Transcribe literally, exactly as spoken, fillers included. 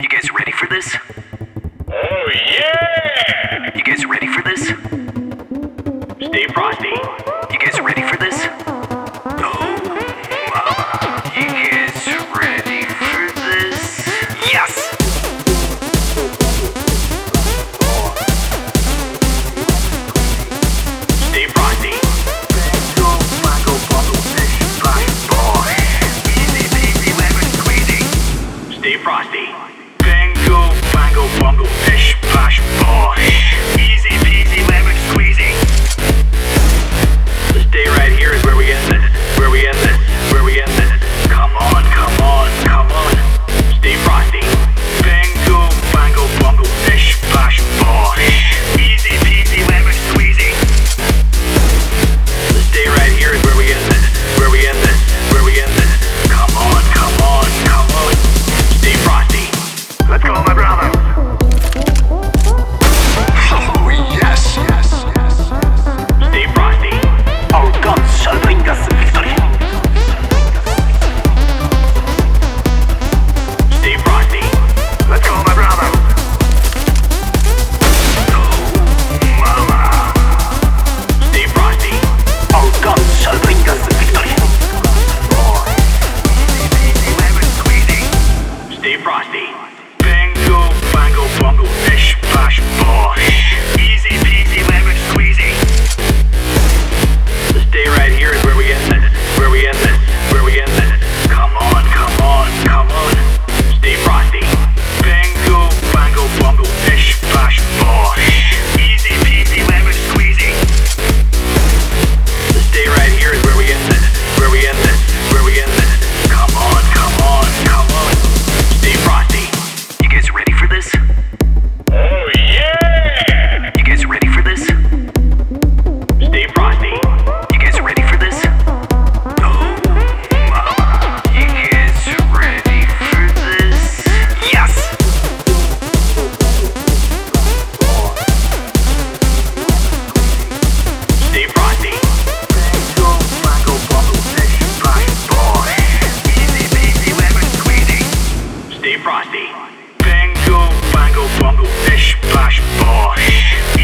You guys ready for this? Oh yeah! You guys ready for this? Stay frosty. You guys ready for this? Oh, mama. You guys ready for this? Yes! Stay frosty. Mango, mango, bubble, fish, splash, boy. Easy peasy, lemon squeezy. Stay frosty. Bingo, bango, bungo, fish, splash, boy. Easy peasy, lemon squeezy. The stay right here is where we end this. Where we end this. Where we end this. Come on, come on, come on. Stay frosty. Bingo, bango, bungo, fish, splash, boy. Easy peasy, lemon squeezy. The stay right here is where we end this. Where we end this. Where we end this. Come on, come on, come on. Stay frosty. Let's go, my brother. Oh, yes, yes, yes. Stay frosty. Our guns shall bring us victory. Stay frosty. Let's go, my brother. Oh, mama. Stay frosty. Our guns shall bring us victory. Easy peasy, lemon squeezy. Stay frosty. Bingo, bango, bungo, fish, splash, boy. Easy peasy, lemon squeezy. The stay right here is where we end this. Where we end this. Where we end this. Come on, come on, come on. Stay frosty. Bingo, bango, bungo, fish, splash, boy. Easy peasy, lemon squeezy. The stay right here is where we end this. Where we end this. Where we end this. Come on, come on, come on. Stay frosty. You guys ready for this? Oh yeah! You guys ready for this? Stay frosty. You guys ready for this? Oh, mama. You guys ready for this? Yes! Stay frosty. Bingo, bango, bungo, fish, splash, boy. Easy peasy, lemon squeezy. Stay frosty. Bingo, bango, bungo, fish, splash, boy.